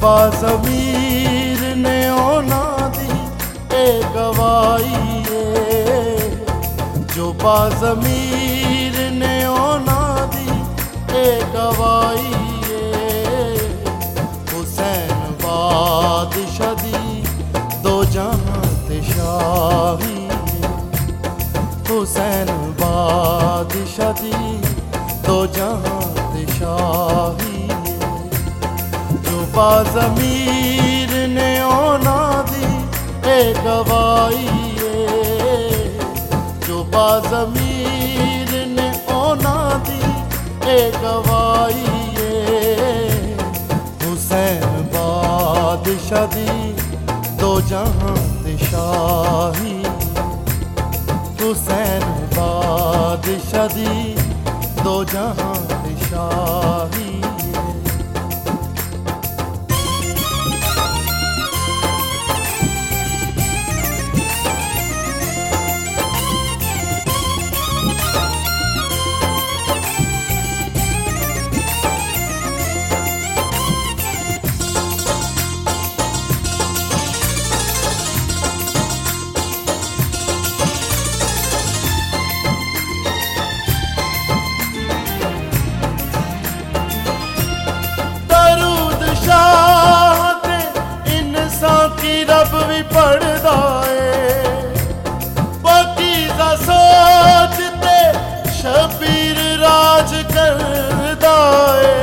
बाज़मीर ने ओना दी ए गवाही है, जो बाज़मीर ने ओना दी ए गवाही है। हुसैन बादशाह दी दो जहां ते शाही है, हुसैन बादशाह दी दो जहां ते शाही है। जो बाज़मीर ने ओना दी ए गवाही है, जो बाज़मीर ने ओना दी ए गवाही है। हुसैन बादशाह दी दो जहां ते शाही, हुसैन बादशाह दी दो जहां ते शाही। रब भी पढ़दा है, पाकीज़ा सोचते शबीर राज करदा है।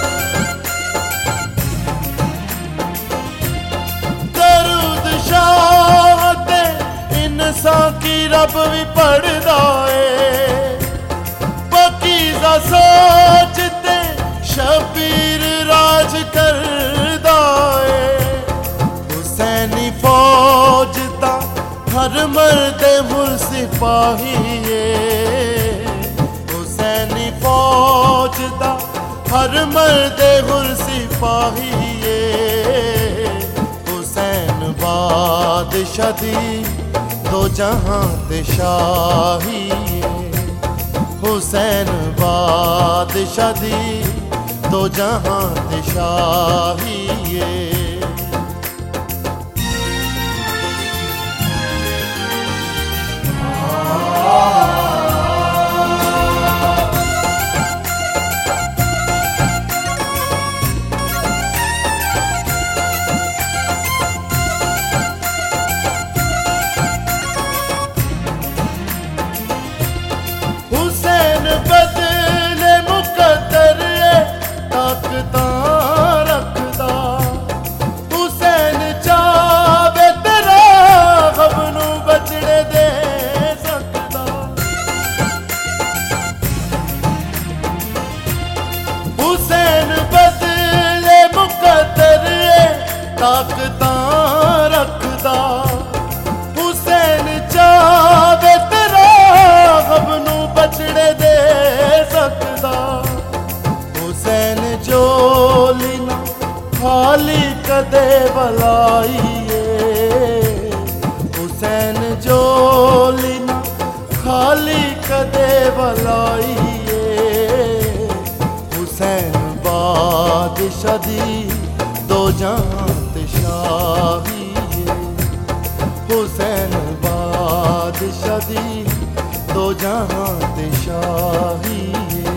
दरूद शाहते इंसान की रब भी पढ़दा है, पाकीज़ा सोचते शबीर राज करदा है। हुसैनी फौज दा हर मर्द हुर सिपाही है, हुसैनी फौज दा हर मर्द हुर सिपाही है। हुसैन बादशाह दी दो जहां ते शाही है, हुसैन बादशाह दी दो जहां ते शाही है। हुसैन बदले मुकद्दर ताकता रखदा, हुसैन चावे तेरा गम नू बचड़े दे सकदा। हुसैन बदले मुकद्दर ताकता रखदा, हुसैन चावे तेरा गम नू बचड़े दे सकदा। हुसैन जोली ना खाली कदे बलाई है, हुसैन जोली ना खाली कदे बलाई है। हुसैन बादशाह दी दो जहां ते शाही है, हुसैन बादशाह दी दो जहां ते शाही है।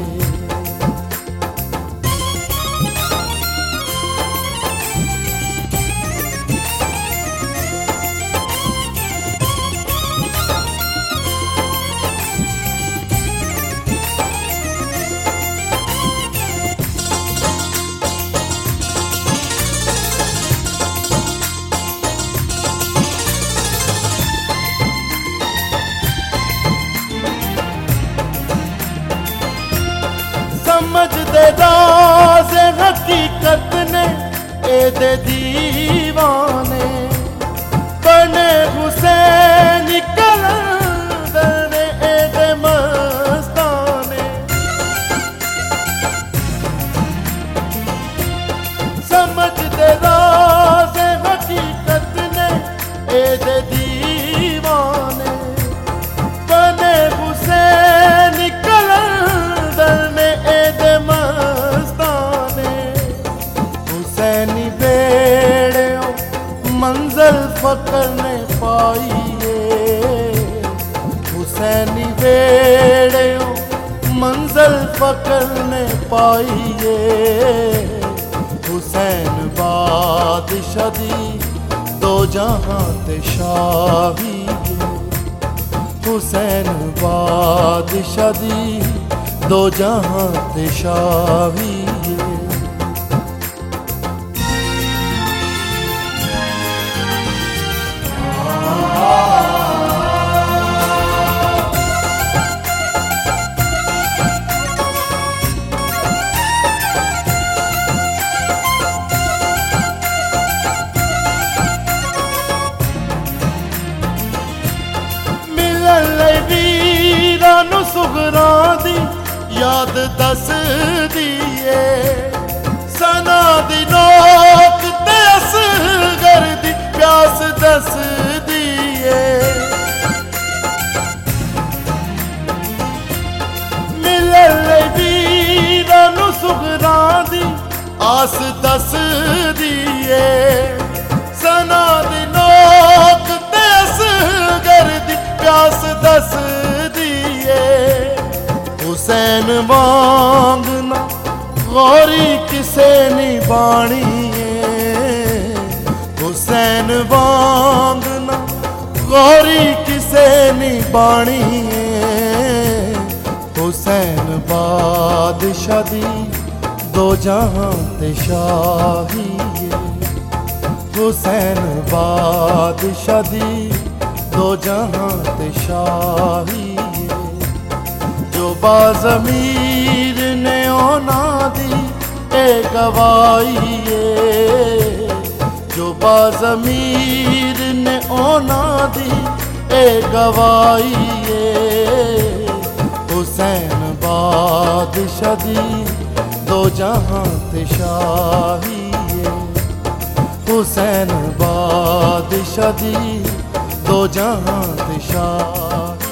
समझदे राज़ हकीकत ने एदे दीवाने, बने हुसैन कलंदर ने एदे मस्ताने। समझदे राज़ हकीकत ने एदे दीवाने, बने हुसैन कलंदर ने एदे मस्ताने। हुसैनी बे वेड़ो मंजिल फकर ने पाईए। हुसैन बादशाह दी दो जहां ते शाही, हुसैन बादशाह दी दो जहां ते शाही। वीरां सुगरां दी याद दस दिए, सना दी नोक ते असगर दी प्यास दस दिए। मिलन वीरां सुगरां दी आस दस दिए, सना दी नोक ते असगर दी प्यास दस दिए। हुसैन वांग ना गौरी किसे नहीं बाणी है, हुसैन वांग ना गौरी किसे नहीं बाणी है। हुसैन बादशाह दी दो जहां ते शाही, हुसैन बादशाह दी दो जहां ते शाही। जो बाज़मीर ने ओना दी ए गवाही है, जो बाज़मीर ने ओना दी ए गवाही है। हुसैन बादशाह दी दो जहां ते शाही है, हुसैन बादशाह दी दो जहां ते शाही।